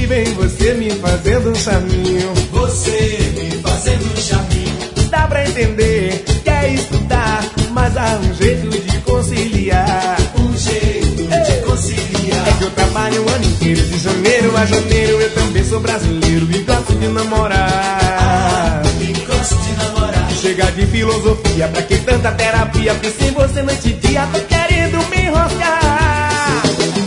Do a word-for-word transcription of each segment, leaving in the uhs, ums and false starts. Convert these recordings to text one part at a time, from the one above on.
vem você me fazendo um charminho. Você me fazendo um charminho. Dá pra entender, quer estudar, mas há um jeito de conciliar. Um jeito Ei. de conciliar. É que eu trabalho o ano inteiro, de janeiro a janeiro. Eu também sou brasileiro e gosto de namorar. Ah, e gosto de namorar. Chega de filosofia, pra que tanta terapia? Porque sem você noite e dia tô querendo me enroscar.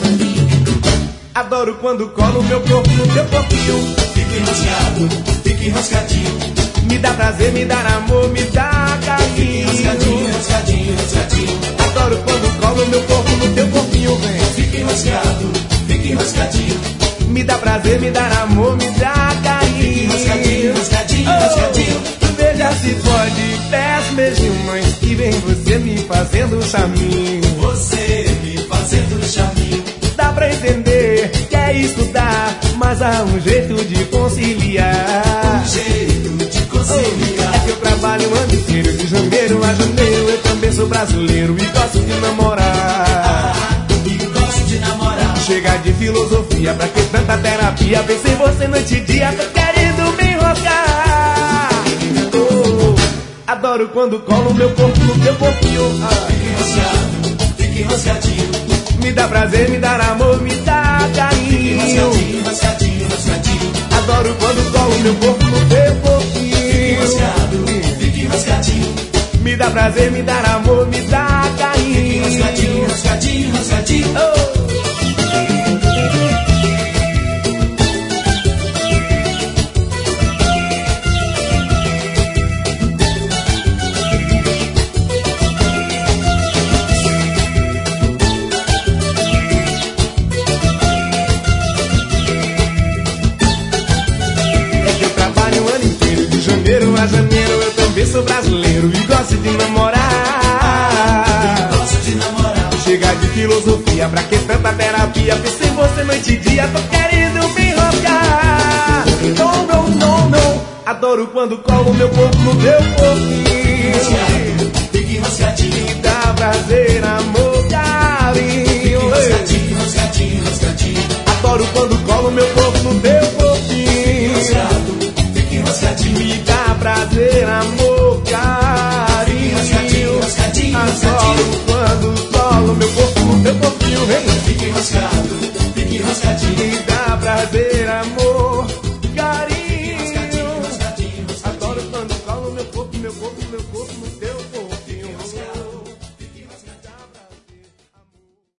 Adoro quando colo meu corpo no teu corpinho. Fica enroscado, fica enroscadinho. Me dá prazer, me dá amor, me dá carinho. Enroscadinho, enroscadinho, enroscadinho. Adoro quando colo meu corpo no teu corpinho, vem. Fica enroscado, fica enroscadinho. Me dá prazer, me dá amor, me dá carinho. Fica enroscadinho, enroscadinho, enroscadinho. Oh, veja se pode, peço beijinho, mãe. E vem você me fazendo um charminho. Você me fazendo um charminho. Dá pra entender, quer estudar, mas há um jeito de conciliar. Um jeito de conciliar. Oh, é que eu trabalho o ano inteiro, de janeiro a janeiro. Eu também sou brasileiro e gosto de namorar. Ah, e gosto de namorar. Chega de filosofia, pra que tanta terapia? Pensei você noite e dia, tô querendo me enroscar. Oh, adoro quando colo meu corpo no teu corpinho. Ah. Fica enroscado, fica enroscadinho. Me dá prazer, me dá amor, me dá carinho. Enroscadinho, enroscadinho, enroscadinho. Adoro quando colo meu corpo no teu corpinho. Fica enroscado, fica enroscadinho. Me dá prazer, me dá amor, me dá carinho. Fica enroscadinho, enroscadinho, enroscadinho. Oh. A janeiro eu também sou brasileiro e gosto de namorar. Ah, gosto de namorar. Chega de filosofia, pra que tanta terapia? Porque sem você noite e dia tô querendo me enroscar. Não, não, não, não. Adoro quando colo meu corpo no teu corpinho. Fica enroscadinho. Me dá prazer, amor, carinho. Enroscadinho, enroscadinho, enroscadinho. Adoro quando colo meu corpo no teu corpinho. Enroscado, fica enroscadinho. Me dá prazer, amor, carinho. Enroscadinho, enroscadinho, enroscadinho. Quando colo meu corpo no teu corpinho, vem. Fica enroscado, fica enroscadinho. Me dá prazer, amor, carinho. Enroscadinho, enroscadinho, enroscadinho. Adoro quando colo meu corpo, meu corpo, meu corpo no teu